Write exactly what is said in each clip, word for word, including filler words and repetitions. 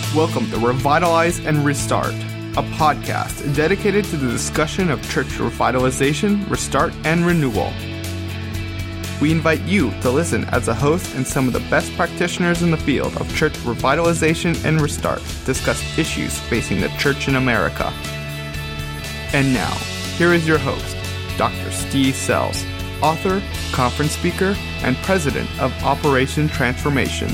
Welcome to Revitalize and Restart, a podcast dedicated to the discussion of church revitalization, restart, and renewal. We invite you to listen as a host and some of the best practitioners in the field of church revitalization and restart discuss issues facing the church in America. And now, here is your host, Doctor Steve Sells, author, conference speaker, and president of Operation Transformation.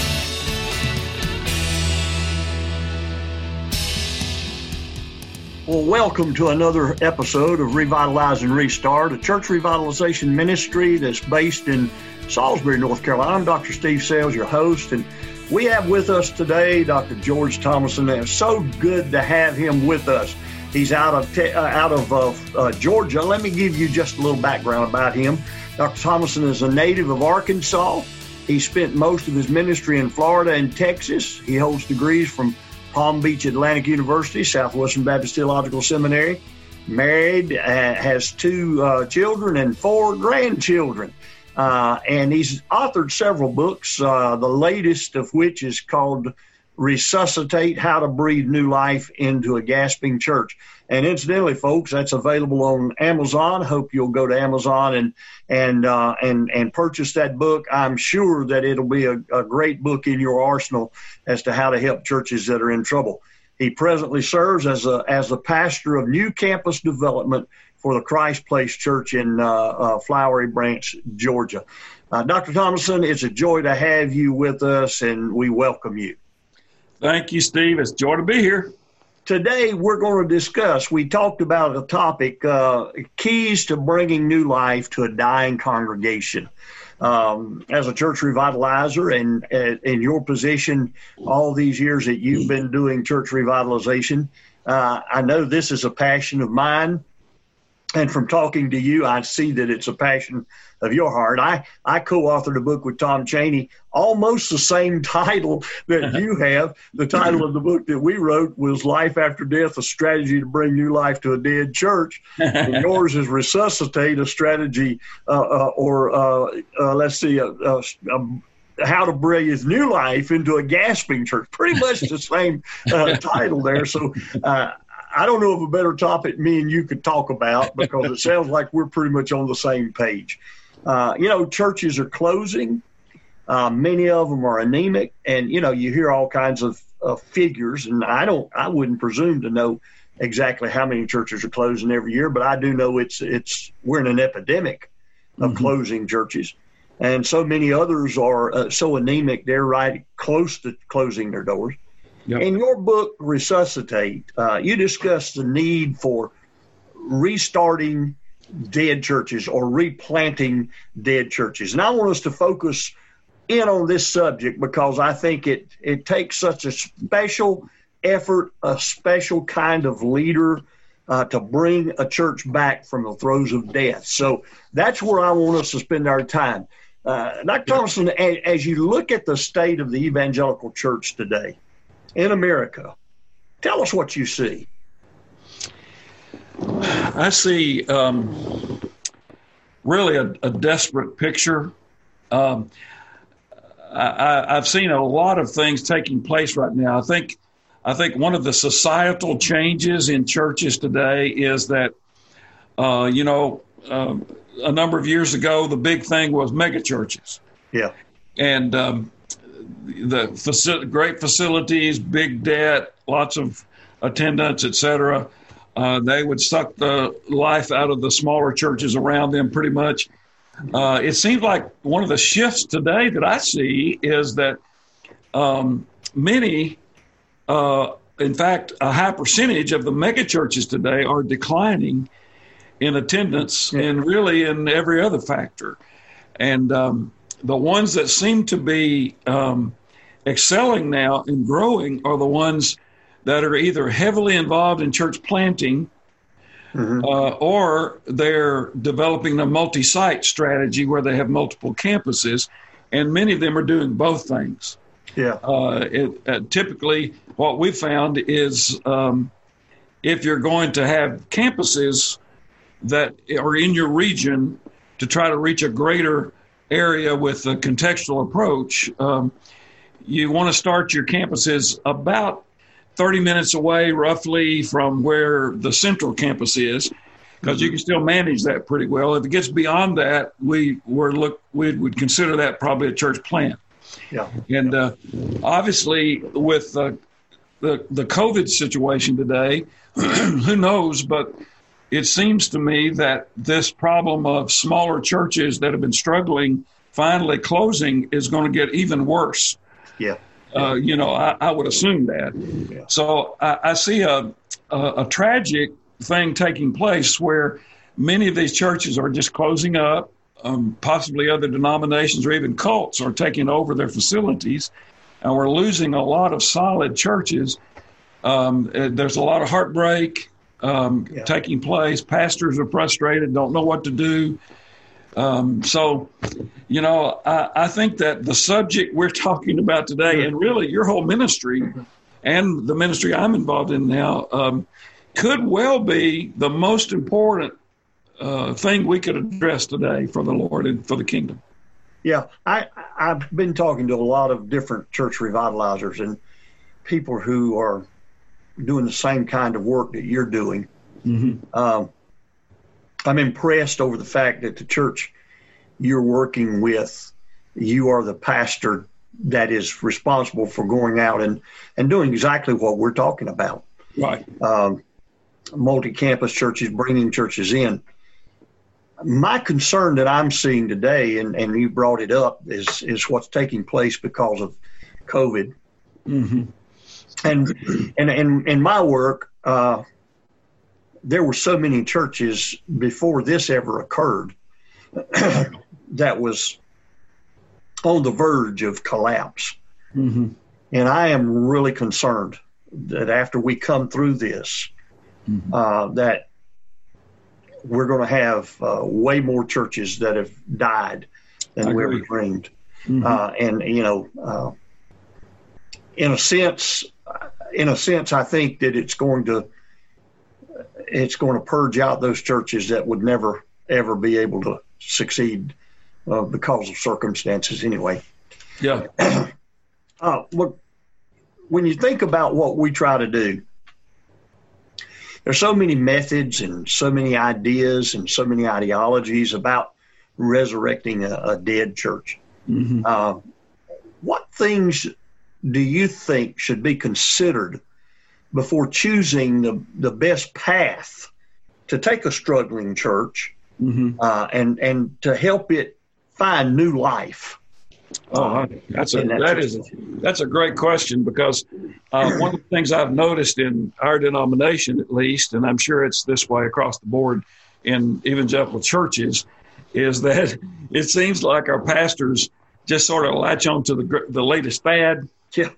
Well, welcome to another episode of Revitalize and Restart, a church revitalization ministry that's based in Salisbury, North Carolina. I'm Doctor Steve Sells, your host, and we have with us today Doctor George Thomason. It's so good to have him with us. He's out of te- uh, out of uh, uh, Georgia. Let me give you just a little background about him. Doctor Thomason is a native of Arkansas. He spent most of his ministry in Florida and Texas. He holds degrees from Palm Beach Atlantic University, Southwestern Baptist Theological Seminary. Married, uh, has two uh, children and four grandchildren. Uh, and he's authored several books, uh, the latest of which is called Resuscitate: How to Breathe New Life into a Gasping Church. And incidentally, folks, that's available on Amazon. Hope you'll go to Amazon and and uh, and and purchase that book. I'm sure that it'll be a, a great book in your arsenal as to how to help churches that are in trouble. He presently serves as a as the pastor of New Campus Development for the Christ Place Church in uh, uh, Flowery Branch, Georgia. Uh, Doctor Thomason, it's a joy to have you with us, and we welcome you. Thank you, Steve. It's a joy to be here. Today, we're going to discuss, we talked about a topic, uh, keys to bringing new life to a dying congregation. Um, as a church revitalizer and uh, in your position all these years that you've been doing church revitalization, uh, I know this is a passion of mine. And from talking to you, I see that it's a passion of your heart. I, I co-authored a book with Tom Cheney, almost the same title that you have. The title of the book that we wrote was Life After Death, A Strategy to Bring New Life to a Dead Church. And yours is Resuscitate, a strategy, uh, uh, or uh, uh, let's see, uh, uh, um, how to breathe new life into a gasping church. Pretty much the same uh, title there. So, uh, I don't know of a better topic me and you could talk about, because it sounds like we're pretty much on the same page. Uh, you know, churches are closing. Uh, many of them are anemic, and, you know, you hear all kinds of uh, figures, and I don't, I wouldn't presume to know exactly how many churches are closing every year, but I do know it's, it's, we're in an epidemic of mm-hmm. closing churches. And so many others are uh, so anemic, they're right close to closing their doors. Yep. In your book, Resuscitate, uh, you discuss the need for restarting dead churches or replanting dead churches. And I want us to focus in on this subject because I think it, it takes such a special effort, a special kind of leader uh, to bring a church back from the throes of death. So that's where I want us to spend our time. Uh, Doctor Thomason, as, as you look at the state of the evangelical church today, in America, tell us what you see. I see um, really a, a desperate picture. Um, I, I've seen a lot of things taking place right now. I think, I think one of the societal changes in churches today is that, uh, you know, uh, a number of years ago, the big thing was mega churches. Yeah. And um, the faci- great facilities, big debt, lots of attendance, et cetera. Uh, they would suck the life out of the smaller churches around them pretty much. Uh, it seems like one of the shifts today that I see is that um, many, uh, in fact, a high percentage of the mega churches today are declining in attendance yeah. and really in every other factor. And um, the ones that seem to be um, excelling now and growing are the ones that are either heavily involved in church planting mm-hmm. uh, or they're developing a multi-site strategy where they have multiple campuses, and many of them are doing both things. Yeah. Uh, it, uh, typically, what we found is um, if you're going to have campuses that are in your region to try to reach a greater area with a contextual approach, um, you want to start your campuses about thirty minutes away, roughly, from where the central campus is, because you can still manage that pretty well. If it gets beyond that, we were look we would consider that probably a church plant. Yeah. And uh, obviously, with uh, the the COVID situation today, who knows? But it seems to me that this problem of smaller churches that have been struggling finally closing is going to get even worse. Yeah. Uh, you know, I, I would assume that. Yeah. So I, I see a, a a tragic thing taking place where many of these churches are just closing up. Um, possibly other denominations or even cults are taking over their facilities, and we're losing a lot of solid churches. Um, there's a lot of heartbreak um, yeah. taking place. Pastors are frustrated, don't know what to do. Um, so, you know, I, I think that the subject we're talking about today, and really your whole ministry and the ministry I'm involved in now, um, could well be the most important uh, thing we could address today for the Lord and for the kingdom. Yeah, I, I've been talking to a lot of different church revitalizers and people who are doing the same kind of work that you're doing. Mm-hmm. Um, I'm impressed over the fact that the church you're working with, you are the pastor that is responsible for going out and, and doing exactly what we're talking about. Right. Um, multi-campus churches, bringing churches in. My concern that I'm seeing today, and, and you brought it up, is is what's taking place because of COVID. Mm-hmm. And and in, in my work, uh, there were so many churches before this ever occurred that was on the verge of collapse. Mm-hmm. And I am really concerned that after we come through this, mm-hmm. uh, that we're going to have uh, way more churches that have died than we ever dreamed. Mm-hmm. Uh, and, you know, uh, in a sense, in a sense, I think that it's going to, it's going to purge out those churches that would never, ever be able to succeed uh, because of circumstances anyway. Yeah. uh, look, when you think about what we try to do, there's so many methods and so many ideas and so many ideologies about resurrecting a, a dead church. Mm-hmm. Uh, what things do you think should be considered before choosing the, the best path to take a struggling church mm-hmm. uh, and, and to help it find new life? Oh, that's a that is a, that's a great question, because uh, one of the things I've noticed in our denomination, at least, and I'm sure it's this way across the board in evangelical churches, is that it seems like our pastors just sort of latch on to the the latest fad. Yeah.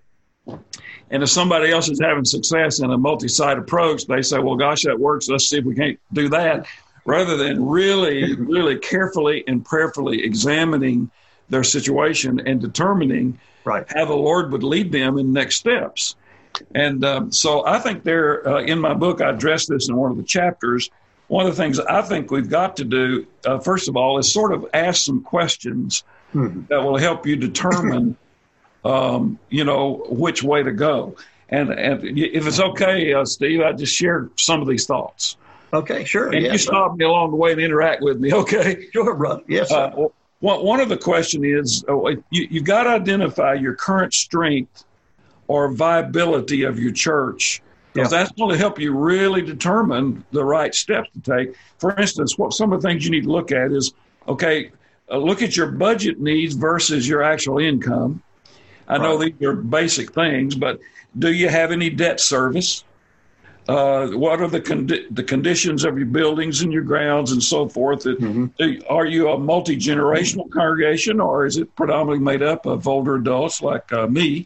And if somebody else is having success in a multi-site approach, they say, "Well, gosh, that works. Let's see if we can't do that," rather than really, really carefully and prayerfully examining their situation and determining right. how the Lord would lead them in next steps. And um, so I think there, uh, in my book, I address this in one of the chapters. One of the things I think we've got to do, uh, first of all, is sort of ask some questions mm-hmm. that will help you determine, um, you know, which way to go. And, and if it's okay, uh, Steve, I just share some of these thoughts. Okay, sure. And yes, you stop me along the way and interact with me, okay? Sure, brother. Yes, sir. Uh, well, One of the question is, uh, you, you've got to identify your current strength or viability of your church, because yeah. that's going to help you really determine the right steps to take. For instance, what some of the things you need to look at is, okay, uh, look at your budget needs versus your actual income. I right. know these are basic things, but do you have any debt service? Uh, what are the condi- the conditions of your buildings and your grounds and so forth? Mm-hmm. Are you a multi-generational mm-hmm. congregation, or is it predominantly made up of older adults like uh, me?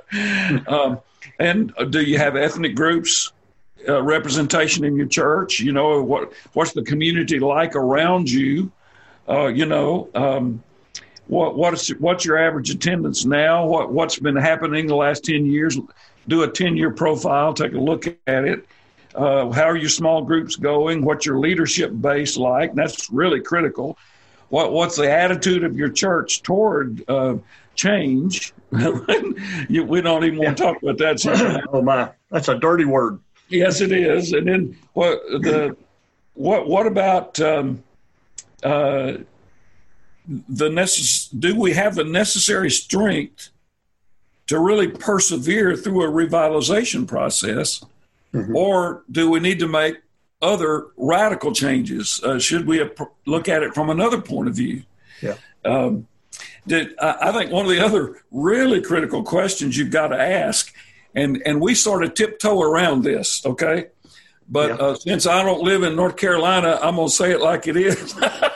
um, and do you have ethnic groups uh, representation in your church? You know, what what's the community like around you? Uh, you know, um, what what's what's your average attendance now? What what's been happening the last ten years? Do a ten-year profile, take a look at it. Uh, how are your small groups going? What's your leadership base like? And that's really critical. What What's the attitude of your church toward uh, change. We don't even want to talk about that sometimes. Oh my, that's a dirty word. Yes, it is. And then what the what what about um, uh, the necess- do we have the necessary strength to really persevere through a revitalization process, mm-hmm. or do we need to make other radical changes? Uh, should we ap- look at it from another point of view? Yeah. Um, did, I, I think one of the other really critical questions you've got to ask, and, and we sort of tiptoe around this, okay? But yeah. uh, since I don't live in North Carolina, I'm going to say it like it is.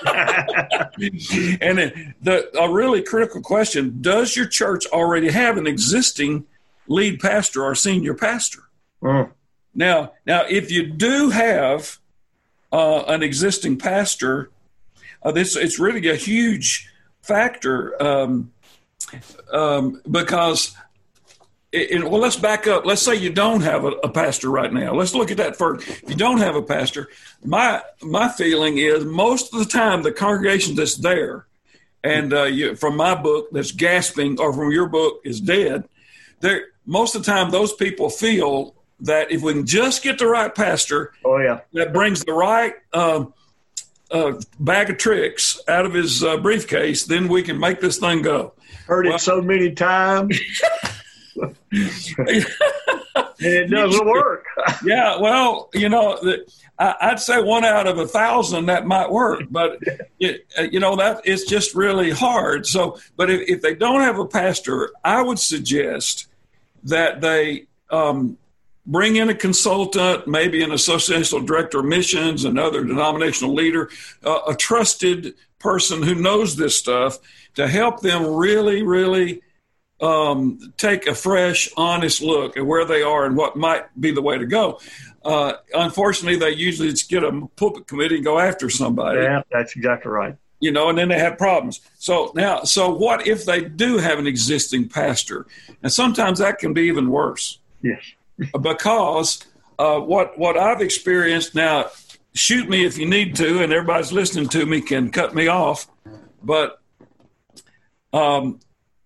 And it, the, a really critical question, does your church already have an existing lead pastor or senior pastor? Mm. Now, now, if you do have uh, an existing pastor, uh, this it's really a huge factor um, um, because, it, it, well, let's back up. Let's say you don't have a, a pastor right now. Let's look at that first. If you don't have a pastor, my my feeling is most of the time the congregation that's there, and uh, you, from my book that's gasping, or from your book is dead, there most of the time those people feel that if we can just get the right pastor, oh yeah, that brings the right uh, uh, bag of tricks out of his uh, briefcase, then we can make this thing go. Heard well, it so many times. And it doesn't work. Yeah, well, you know, I'd say one out of a thousand that might work, but it, you know, that it's just really hard. So, but if, if they don't have a pastor, I would suggest that they um, bring in a consultant, maybe an associational director of missions, another denominational leader, uh, a trusted person who knows this stuff to help them really, really um, take a fresh, honest look at where they are and what might be the way to go. Uh, unfortunately, they usually just get a pulpit committee and go after somebody. Yeah, that's exactly right. You know, and then they have problems. So now, so what if they do have an existing pastor? And sometimes that can be even worse. Yes. Because uh, what what I've experienced now, shoot me if you need to, and everybody's listening to me can cut me off. But um,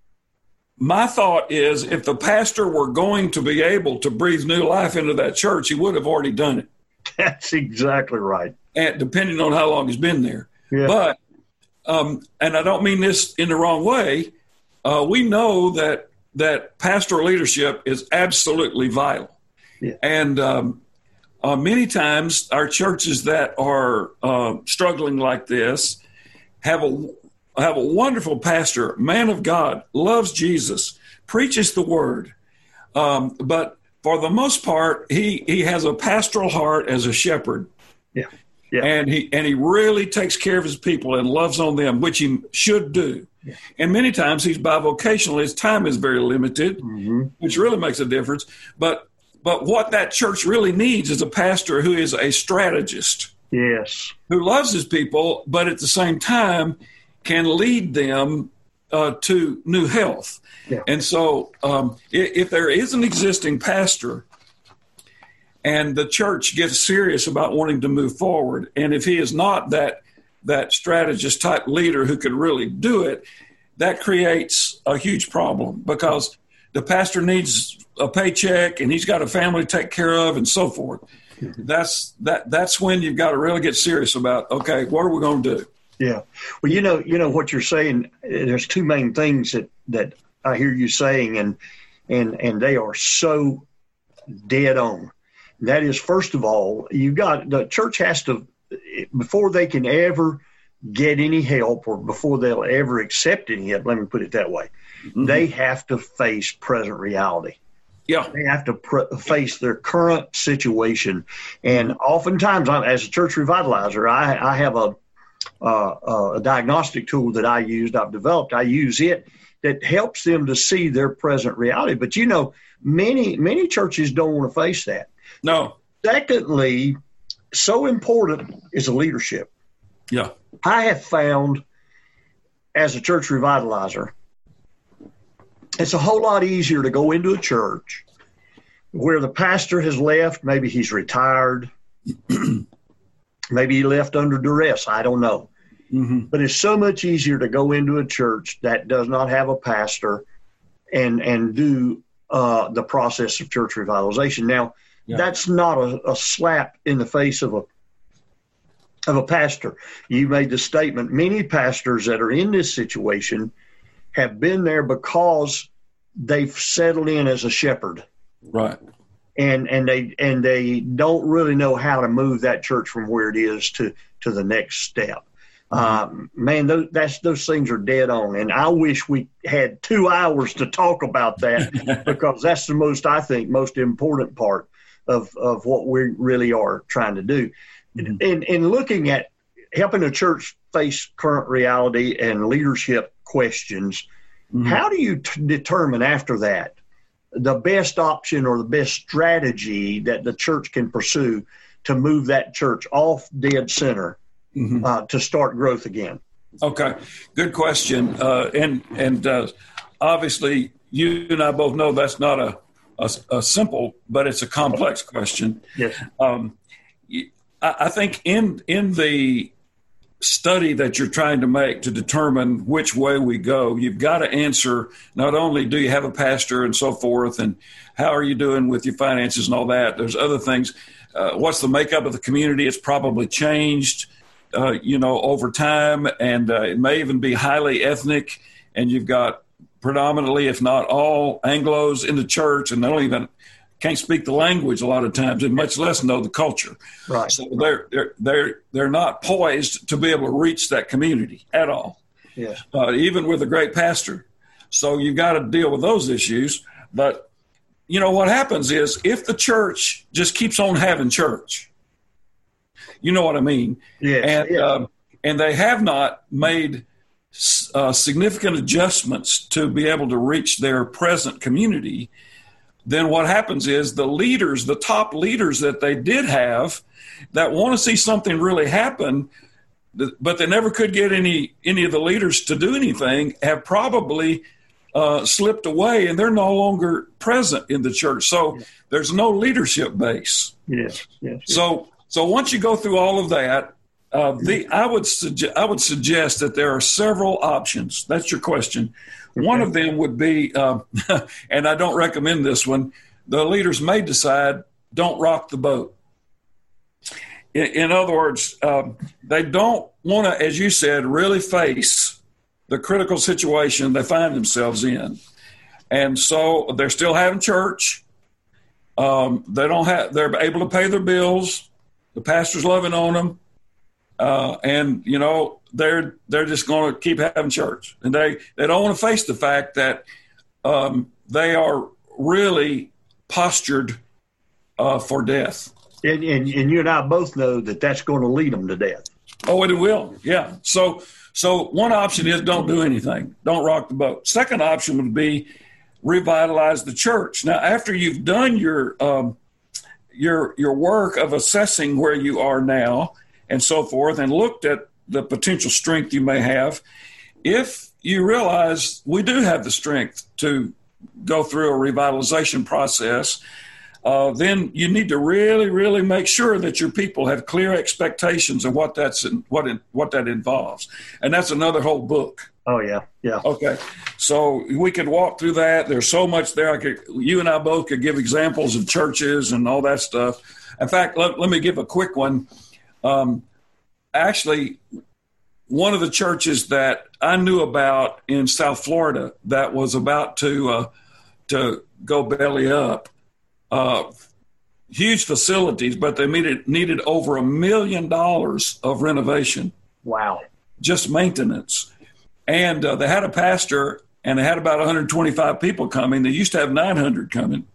my thought is if the pastor were going to be able to breathe new life into that church, he would have already done it. That's exactly right. And depending on how long he's been there. Yeah. But, um, and I don't mean this in the wrong way, uh, we know that that pastoral leadership is absolutely vital. Yeah. And um, uh, many times our churches that are uh, struggling like this have a have a wonderful pastor, man of God, loves Jesus, preaches the word. Um, but for the most part, he, he has a pastoral heart as a shepherd. Yeah. Yeah. And he and he really takes care of his people and loves on them, which he should do. Yeah. And many times he's bivocational. His time is very limited, mm-hmm. which really makes a difference. But but what that church really needs is a pastor who is a strategist. Yes. Who loves his people, but at the same time can lead them uh, to new health. Yeah. And so um, if, if there is an existing pastor and the church gets serious about wanting to move forward, and if he is not that that strategist type leader who could really do it, that creates a huge problem because the pastor needs a paycheck and he's got a family to take care of and so forth. Mm-hmm. That's that. That's when you've got to really get serious about, okay, what are we going to do? Yeah. Well, you know, you know what you're saying. There's two main things that, that I hear you saying, and and and they are so dead on. That is, first of all, you got the church has to, before they can ever get any help or before they'll ever accept any help, let me put it that way, mm-hmm. they have to face present reality. Yeah. They have to pr- face their current situation. And oftentimes, I'm, as a church revitalizer, I, I have a, uh, a diagnostic tool that I used, I've developed. I use it that helps them to see their present reality. But, you know, many, many churches don't want to face that. No. Secondly, so important is the leadership. Yeah. I have found as a church revitalizer, it's a whole lot easier to go into a church where the pastor has left. Maybe he's retired. Maybe he left under duress. I don't know. Mm-hmm. But it's so much easier to go into a church that does not have a pastor and and do uh, the process of church revitalization. Now, yeah. that's not a, a slap in the face of a of a pastor. You made the statement, many pastors that are in this situation have been there because they've settled in as a shepherd. Right. And and they and they don't really know how to move that church from where it is to, to the next step. Mm-hmm. Um, man, those, that's, those things are dead on. And I wish we had two hours to talk about that because that's the most, I think, most important part of, of what we really are trying to do. Mm-hmm. In, in looking at helping a church face current reality and leadership questions, mm-hmm. how do you t- determine after that the best option or the best strategy that the church can pursue to move that church off dead center mm-hmm. uh, to start growth again? Okay, good question. Uh, and and uh, obviously, you and I both know that's not a, a, a simple, but it's a complex question. Yes. Um, I, I think in in the study that you're trying to make to determine which way we go, you've got to answer not only do you have a pastor and so forth, and how are you doing with your finances and all that. There's other things. Uh, what's the makeup of the community? It's probably changed, uh, you know, over time, and uh, it may even be highly ethnic. And you've got predominantly, if not all, Anglos in the church, and they don't even can't speak the language a lot of times, and much less know the culture. Right. So they're they're they're they're not poised to be able to reach that community at all. Yes. Uh, even with a great pastor. So you've got to deal with those issues. But you know what happens is if the church just keeps on having church, you know what I mean. Yes. And yes. Um, and they have not made uh, significant adjustments to be able to reach their present community. Then what happens is the leaders, the top leaders that they did have that want to see something really happen, but they never could get any any of the leaders to do anything, have probably uh, slipped away, and they're no longer present in the church. So yes. there's no leadership base. Yes, yes. yes. So so once you go through all of that, uh, the I would suge- I would suggest that there are several options. That's your question. One of them would be, uh, and I don't recommend this one, the leaders may decide, don't rock the boat. In, in other words, um, they don't want to, as you said, really face the critical situation they find themselves in. And so they're still having church. Um, they don't have, they're able to pay their bills. The pastor's loving on them. Uh, and, you know, they're they're just going to keep having church. And they, they don't want to face the fact that um, they are really postured uh, for death. And, and and you and I both know that that's going to lead them to death. Oh, it will, yeah. So so one option is don't do anything. Don't rock the boat. Second option would be revitalize the church. Now, after you've done your um, your your work of assessing where you are now and so forth, and looked at the potential strength you may have, if you realize we do have the strength to go through a revitalization process, uh, then you need to really, really make sure that your people have clear expectations of what that's what it, what that involves, and that's another whole book. Oh yeah, yeah. Okay, so we could walk through that. There's so much there. I could, you and I both could give examples of churches and all that stuff. In fact, let, let me give a quick one. Um, actually, one of the churches that I knew about in South Florida that was about to uh, to go belly up, uh, huge facilities, but they needed needed over a million dollars of renovation. Wow! Just maintenance, and uh, they had a pastor, and they had about one hundred twenty-five people coming. They used to have nine hundred coming,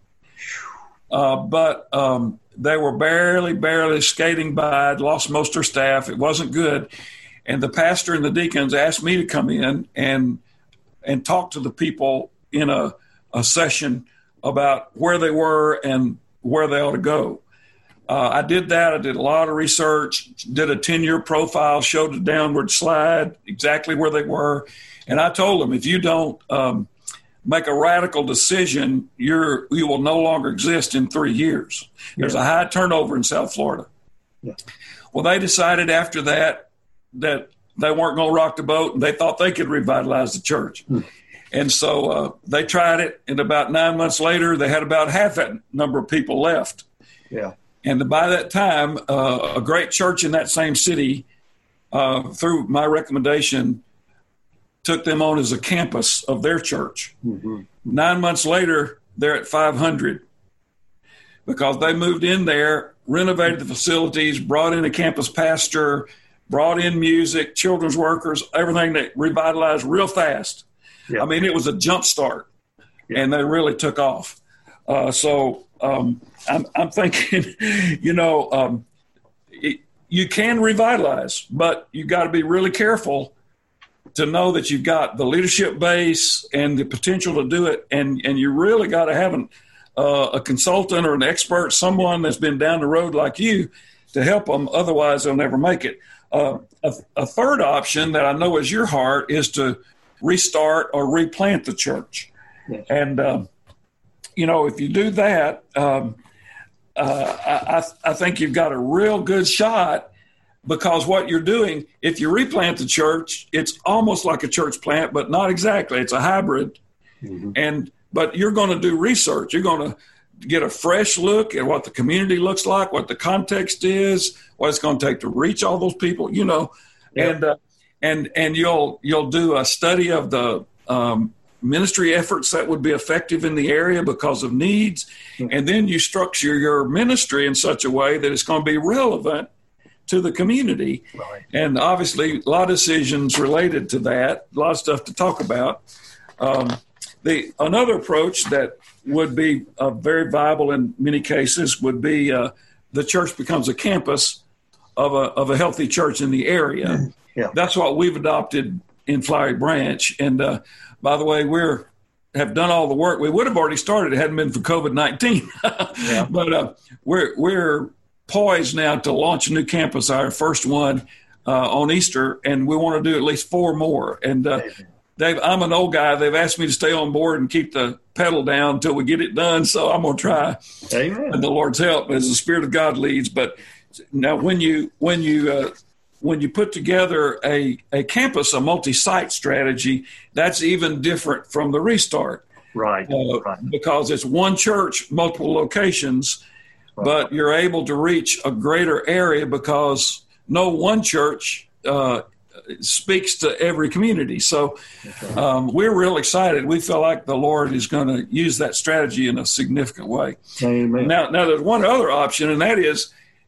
uh, but um, they were barely, barely skating by. I'd lost most of their staff. It wasn't good. And the pastor and the deacons asked me to come in and and talk to the people in a, a session about where they were and where they ought to go. Uh, I did that. I did a lot of research, did a ten-year profile, showed the downward slide, exactly where they were. And I told them, if you don't um, make a radical decision, you're, you will no longer exist in three years. There's yeah. a high turnover in South Florida. Yeah. Well, they decided after that, that they weren't going to rock the boat, and they thought they could revitalize the church. Hmm. And so uh, they tried it, and about nine months later, they had about half that number of people left. Yeah. And by that time, uh, a great church in that same city, uh, through my recommendation, took them on as a campus of their church. Mm-hmm. Nine months later, they're at five hundred because they moved in there, renovated the facilities, brought in a campus pastor, brought in music, children's workers, everything that revitalized real fast. Yeah. I mean, it was a jump start, yeah. and they really took off. Uh, so um, I'm, I'm thinking, you know, um, it, you can revitalize, but you got to be really careful to know that you've got the leadership base and the potential to do it, and, and you really got to have an, uh, a consultant or an expert, someone that's been down the road like you, to help them. Otherwise, they'll never make it. Uh, a, a third option that I know is your heart is to restart or replant the church. Yes. And, um, you know, if you do that, um, uh, I, I think you've got a real good shot, because what you're doing, if you replant the church, it's almost like a church plant, but not exactly. It's a hybrid. Mm-hmm. And but you're going to do research. You're going to get a fresh look at what the community looks like, what the context is, what it's going to take to reach all those people, you know. Yep. And uh, and and you'll you'll do a study of the um, ministry efforts that would be effective in the area because of needs. Mm-hmm. And then you structure your ministry in such a way that it's going to be relevant to the community. Right. And obviously a lot of decisions related to that, a lot of stuff to talk about. Um, the another approach that would be uh, very viable in many cases would be uh, the church becomes a campus of a of a healthy church in the area. Yeah. That's what we've adopted in Flowery Branch. And uh, by the way, we're have done all the work. We would have already started. It hadn't been for COVID nineteen. Yeah. But uh, we're we're poised now to launch a new campus, our first one uh, on Easter, and we want to do at least four more. And uh, Dave, I'm an old guy. They've asked me to stay on board and keep the pedal down until we get it done, so I'm going to try. Amen. And the Lord's help as the Spirit of God leads. But now when you when you uh, when you put together a, a campus, a multi-site strategy, that's even different from the restart. Right. Uh, right. Because it's one church, multiple locations, right. But you're able to reach a greater area because no one church uh, speaks to every community. So um, we're real excited. We feel like the Lord is going to use that strategy in a significant way. Amen. Now, now there's one other option, and that is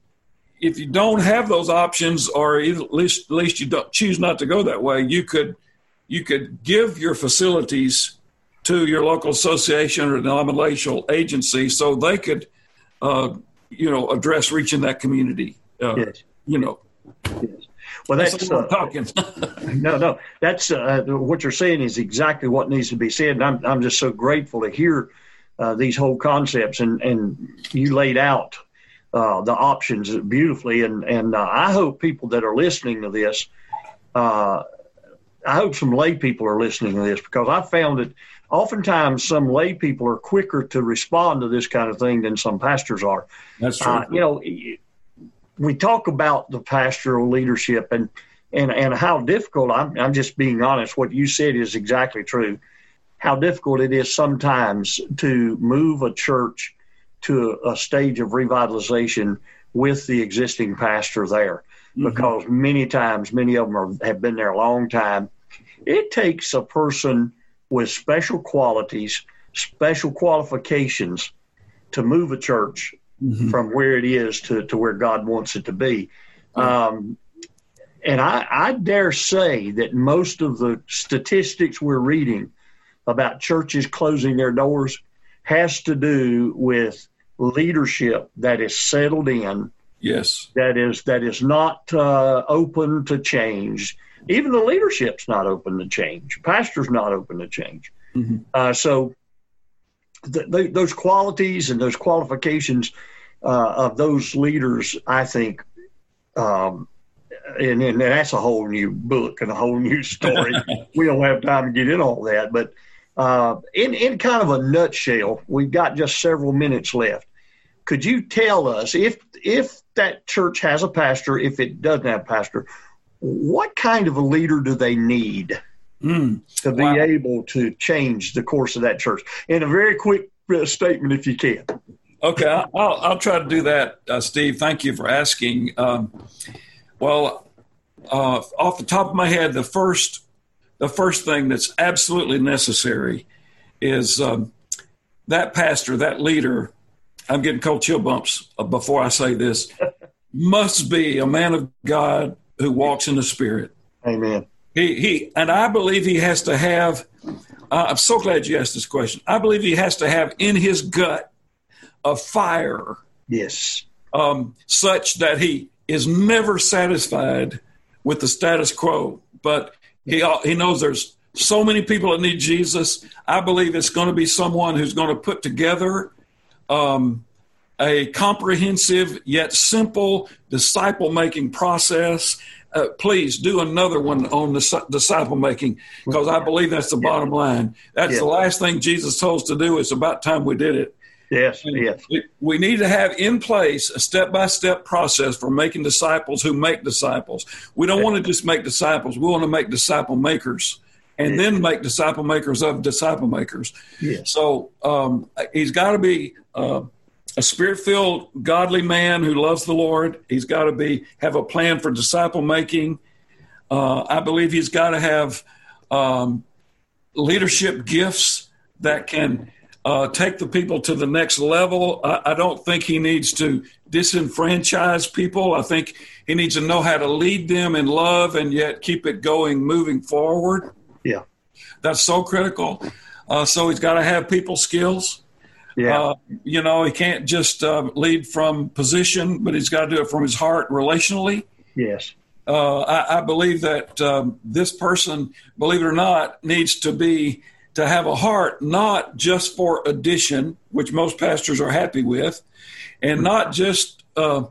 if you don't have those options, or at least, at least you don't choose not to go that way, you could you could give your facilities to your local association or denominational agency so they could, uh, you know, address reaching that community. Uh, yes. You know. Yes. Well, that's, that's uh, talking. no, no, that's uh, what you're saying is exactly what needs to be said. And I'm I'm just so grateful to hear uh, these whole concepts, and, and you laid out uh, the options beautifully. And and uh, I hope people that are listening to this, uh, I hope some lay people are listening to this, because I found that oftentimes some lay people are quicker to respond to this kind of thing than some pastors are. That's true. Uh, you know. We talk about the pastoral leadership and, and, and how difficult, I'm, I'm just being honest, what you said is exactly true, how difficult it is sometimes to move a church to a stage of revitalization with the existing pastor there, mm-hmm. because many times, many of them are, have been there a long time. It takes a person with special qualities, special qualifications to move a church Mm-hmm. from where it is to, to where God wants it to be. Um, and I, I dare say that most of the statistics we're reading about churches closing their doors has to do with leadership that is settled in. Yes. That is, that is not uh, open to change. Even the leadership's not open to change. Pastor's not open to change. Mm-hmm. Uh, so th- th- those qualities and those qualifications Uh, of those leaders, I think, um, and, and that's a whole new book and a whole new story. We don't have time to get in all that. But uh, in, in kind of a nutshell, we've got just several minutes left. Could you tell us, if if that church has a pastor, if it doesn't have a pastor, what kind of a leader do they need mm. to be wow. able to change the course of that church? In a very quick statement, if you can. Okay, I'll, I'll try to do that, uh, Steve. Thank you for asking. Um, well, uh, off the top of my head, the first the first thing that's absolutely necessary is um, that pastor, that leader, I'm getting cold chill bumps before I say this, must be a man of God who walks in the Spirit. Amen. He, he, and I believe he has to have, uh, I'm so glad you asked this question. I believe he has to have in his gut a fire. Yes. Um, such that he is never satisfied with the status quo, but he, he knows there's so many people that need Jesus. I believe it's going to be someone who's going to put together um, a comprehensive yet simple disciple-making process. Uh, please do another one on the disciple-making, because I believe that's the bottom line. That's yeah. the last thing Jesus told us to do. It's about time we did it. Yes, and yes. We need to have in place a step-by-step process for making disciples who make disciples. We don't want to just make disciples. We want to make disciple makers, and then make disciple makers of disciple makers. Yes. So um, he's got to be uh, a spirit-filled, godly man who loves the Lord. He's got to be have a plan for disciple making. Uh, I believe he's got to have um, leadership gifts that can uh, take the people to the next level. I, I don't think he needs to disenfranchise people. I think he needs to know how to lead them in love and yet keep it going, moving forward. Yeah, that's so critical. Uh, so he's got to have people skills. Yeah, uh, you know, he can't just uh, lead from position, but he's got to do it from his heart relationally. Yes. Uh, I, I believe that um, this person, believe it or not, needs to be to have a heart not just for addition, which most pastors are happy with, and not just uh,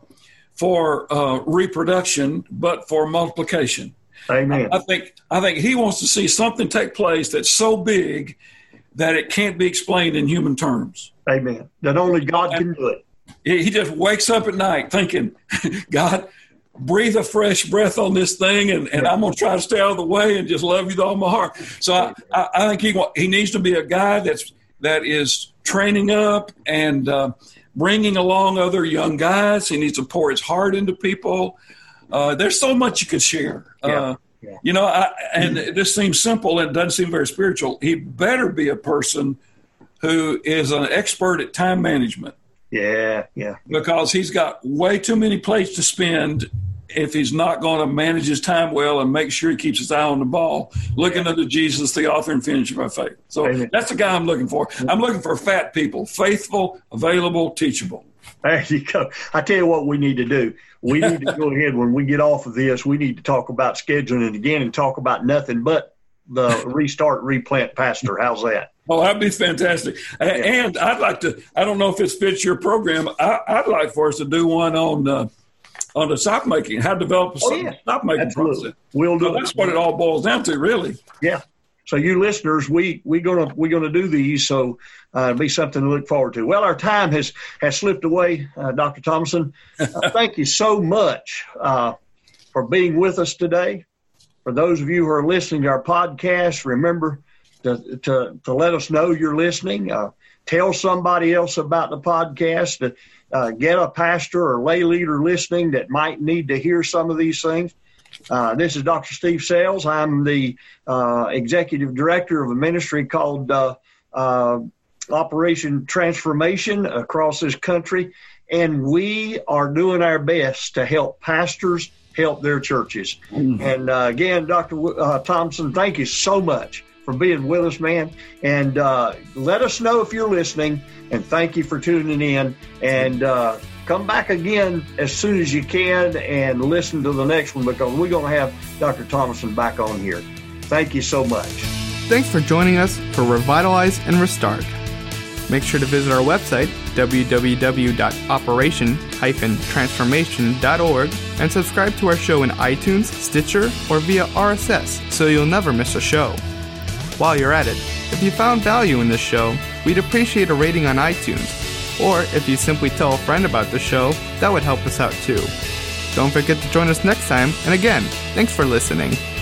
for uh, reproduction, but for multiplication. Amen. I, I think I think he wants to see something take place that's so big that it can't be explained in human terms. Amen. That only God can do it. He just wakes up at night thinking, God, breathe a fresh breath on this thing, and, and I'm going to try to stay out of the way and just love you with all my heart. So I, I, I think he he needs to be a guy that's that is training up and uh, bringing along other young guys. He needs to pour his heart into people. Uh, there's so much you could share. Yeah. Uh, yeah. You know, I, and this seems simple and it doesn't seem very spiritual. He better be a person who is an expert at time management. Yeah, yeah. Because he's got way too many plates to spend if he's not going to manage his time well and make sure he keeps his eye on the ball, looking yeah. unto Jesus, the author and finisher of our faith. So Amen. That's the guy I'm looking for. I'm looking for fat people, faithful, available, teachable. There you go. I tell you what we need to do. We need to go ahead when we get off of this. We need to talk about scheduling it again and talk about nothing but the Restart, Replant pastor. How's that? Oh, that'd be fantastic. Yeah. And I'd like to, I don't know if it fits your program. I, I'd like for us to do one on uh, on the stop making, how to develop a oh, yeah. stop making Absolutely. process. We'll do so that's what it all boils down to, really. Yeah. So you listeners, we we gonna we're gonna do these, so uh, it'll be something to look forward to. Well, our time has has slipped away, uh, Doctor Thompson. Uh, thank you so much uh, for being with us today. For those of you who are listening to our podcast, remember to to, to let us know you're listening. Uh, tell somebody else about the podcast. To, uh, get a pastor or lay leader listening that might need to hear some of these things. Uh, this is Doctor Steve Sales. I'm the uh, executive director of a ministry called uh, uh, Operation Transformation across this country, and we are doing our best to help pastors help their churches. Mm-hmm. And uh, again, Doctor W- uh, Thompson, thank you so much for being with us, man. And uh, let us know if you're listening, and thank you for tuning in. And uh, come back again as soon as you can and listen to the next one, because we're going to have Doctor Thompson back on here. Thank you so much. Thanks for joining us for Revitalize and Restart. Make sure to visit our website, w w w dot operation dash transformation dot org, and subscribe to our show in iTunes, Stitcher, or via R S S so you'll never miss a show. While you're at it, if you found value in this show, we'd appreciate a rating on iTunes. Or if you simply tell a friend about the show, that would help us out too. Don't forget to join us next time, and again, thanks for listening.